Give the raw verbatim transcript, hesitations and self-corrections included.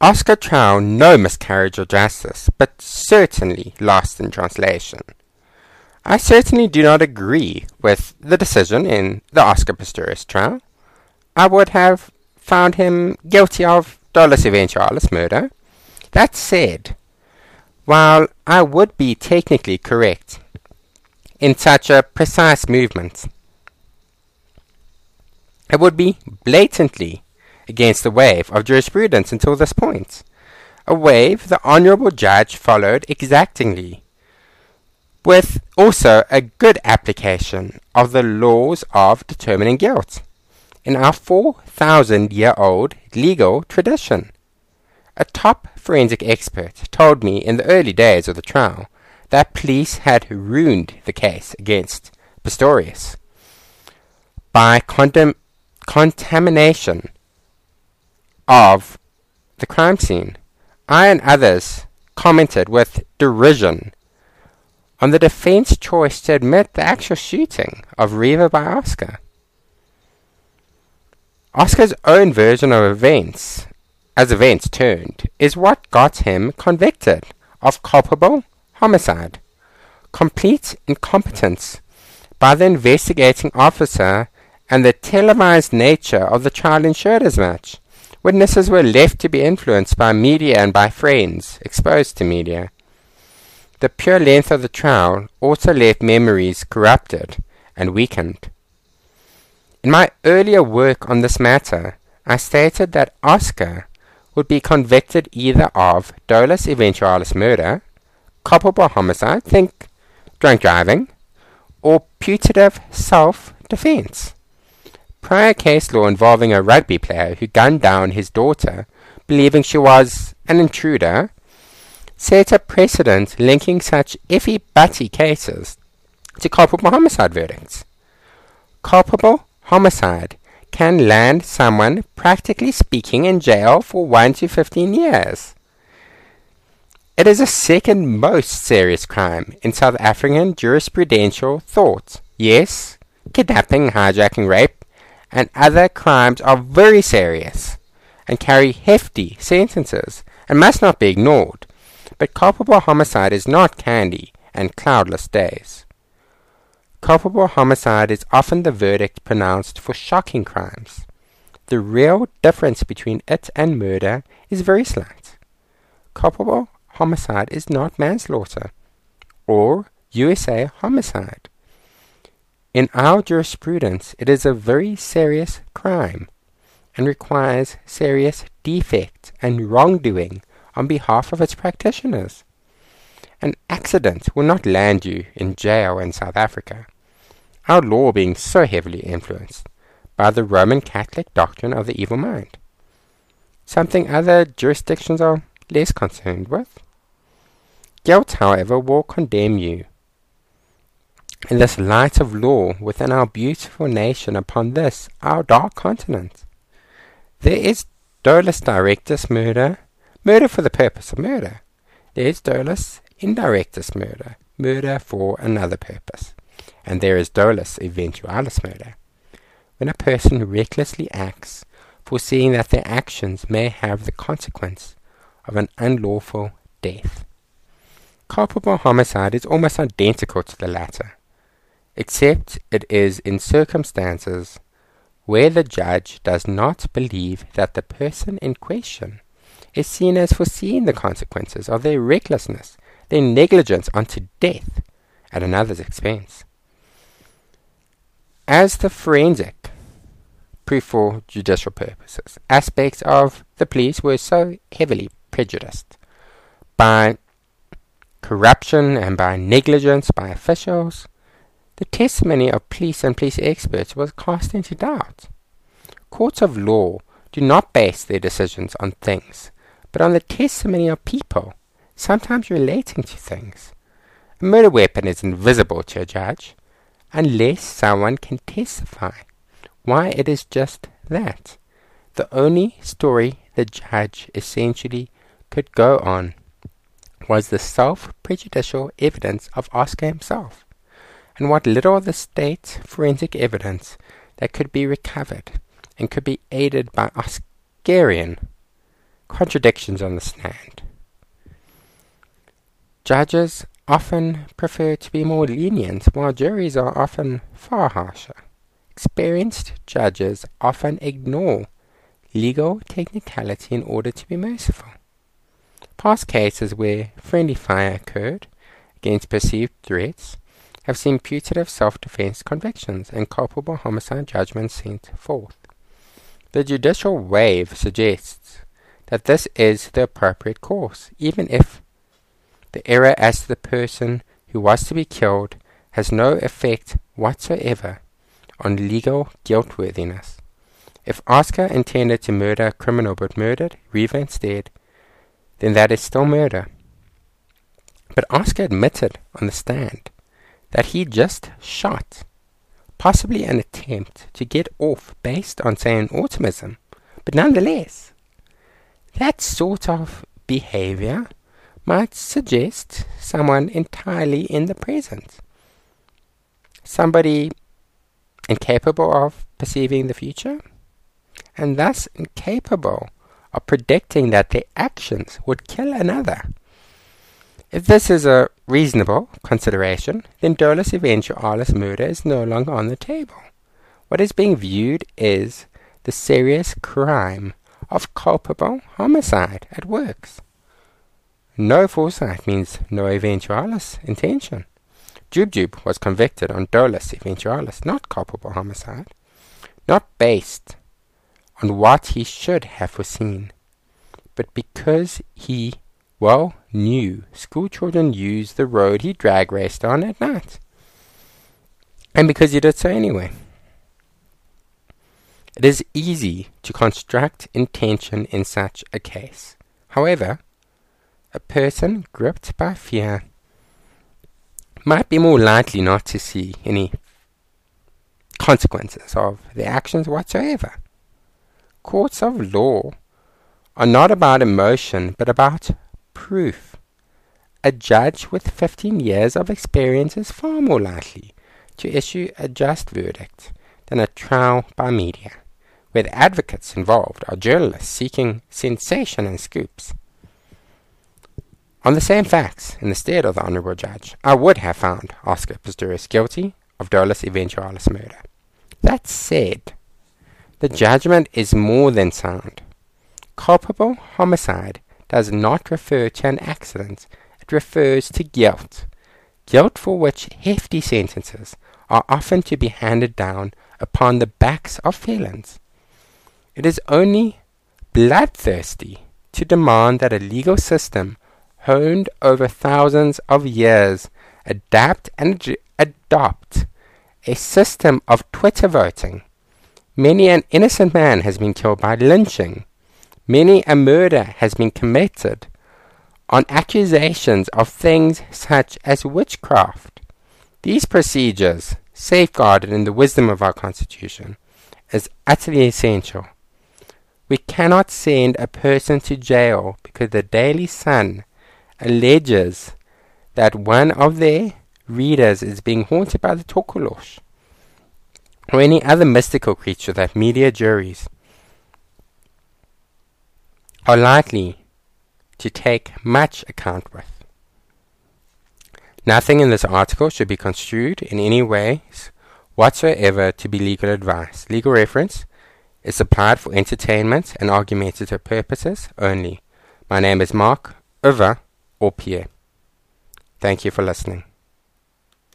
Oscar Trow no miscarriage of justice, but certainly lost in translation. I certainly do not agree with the decision in the Oscar Pistorius trial. I would have found him guilty of dolus eventualis murder. That said, while I would be technically correct in such a precise movement, it would be blatantly against the wave of jurisprudence until this point, a wave the Honourable Judge followed exactingly, with also a good application of the laws of determining guilt in our four thousand year old legal tradition. A top forensic expert told me in the early days of the trial that police had ruined the case against Pistorius by condemn- contamination of the crime scene. I and others commented with derision on the defense choice to admit the actual shooting of Reeva by Oscar. Oscar's own version of events, as events turned, is what got him convicted of culpable homicide. Complete incompetence by the investigating officer and the televised nature of the trial ensured as much. Witnesses were left to be influenced by media and by friends exposed to media. The pure length of the trial also left memories corrupted and weakened. In my earlier work on this matter, I stated that Oscar would be convicted either of dolus eventualis murder, culpable homicide, think drunk driving, or putative self-defense. Prior case law involving a rugby player who gunned down his daughter, believing she was an intruder, set a precedent linking such iffy-butty cases to culpable homicide verdicts. Culpable homicide can land someone, practically speaking, in jail for one to fifteen years. It is the second most serious crime in South African jurisprudential thought. Yes, kidnapping, hijacking, rape, and other crimes are very serious and carry hefty sentences and must not be ignored, but culpable homicide is not candy and cloudless days. Culpable homicide is often the verdict pronounced for shocking crimes. The real difference between it and murder is very slight. Culpable homicide is not manslaughter or U S A homicide. In our jurisprudence, it is a very serious crime and requires serious defect and wrongdoing on behalf of its practitioners. An accident will not land you in jail in South Africa, our law being so heavily influenced by the Roman Catholic doctrine of the evil mind, something other jurisdictions are less concerned with. Guilt, however, will condemn you in this light of law within our beautiful nation upon this, our dark continent. There is dolus directus murder, murder for the purpose of murder. There is dolus indirectus murder, murder for another purpose. And there is dolus eventualis murder, when a person recklessly acts, foreseeing that their actions may have the consequence of an unlawful death. Culpable homicide is almost identical to the latter, except it is in circumstances where the judge does not believe that the person in question is seen as foreseeing the consequences of their recklessness, their negligence unto death at another's expense. As the forensic, proof for judicial purposes, aspects of the police were so heavily prejudiced by corruption and by negligence by officials, the testimony of police and police experts was cast into doubt. Courts of law do not base their decisions on things, but on the testimony of people, sometimes relating to things. A murder weapon is invisible to a judge, unless someone can testify why it is just that. The only story the judge essentially could go on was the self-prejudicial evidence of Oscar himself, and what little of the state forensic evidence that could be recovered and could be aided by Oscarian contradictions on the stand. Judges often prefer to be more lenient, while juries are often far harsher. Experienced judges often ignore legal technicality in order to be merciful. Past cases where friendly fire occurred against perceived threats have seen putative self-defense convictions and culpable homicide judgments sent forth. The judicial wave suggests that this is the appropriate course, even if the error as to the person who was to be killed has no effect whatsoever on legal guiltworthiness. If Oscar intended to murder a criminal but murdered Reeva instead, then that is still murder. But Oscar admitted on the stand that he just shot, possibly an attempt to get off based on, say, an automatism, but nonetheless, that sort of behavior might suggest someone entirely in the present. Somebody incapable of perceiving the future, and thus incapable of predicting that their actions would kill another. If this is a reasonable consideration, then dolus eventualis murder is no longer on the table. What is being viewed is the serious crime of culpable homicide at works. No foresight means no eventualis intention. Jubjub was convicted on dolus eventualis, not culpable homicide, not based on what he should have foreseen, but because he well knew school children used the road he drag raced on at night, and because he did so anyway. It is easy to construct intention in such a case. However, a person gripped by fear might be more likely not to see any consequences of their actions whatsoever. Courts of law are not about emotion, but about proof. A judge with fifteen years of experience is far more likely to issue a just verdict than a trial by media, where the advocates involved are journalists seeking sensation and scoops. On the same facts, in the stead of the Honourable Judge, I would have found Oscar Pistorius guilty of dolus eventualis murder. That said, the judgment is more than sound. Culpable homicide does not refer to an accident, it refers to guilt, guilt for which hefty sentences are often to be handed down upon the backs of felons. It is only bloodthirsty to demand that a legal system honed over thousands of years adapt and ad- adopt a system of Twitter voting. Many an innocent man has been killed by lynching. Many a murder has been committed on accusations of things such as witchcraft. These procedures, safeguarded in the wisdom of our Constitution, is utterly essential. We cannot send a person to jail because the Daily Sun alleges that one of their readers is being haunted by the Tokoloshe, or any other mystical creature that media juries are likely to take much account with. Nothing in this article should be construed in any ways whatsoever to be legal advice. Legal reference is supplied for entertainment and argumentative purposes only. My name is Mark, over or Pierre. Thank you for listening.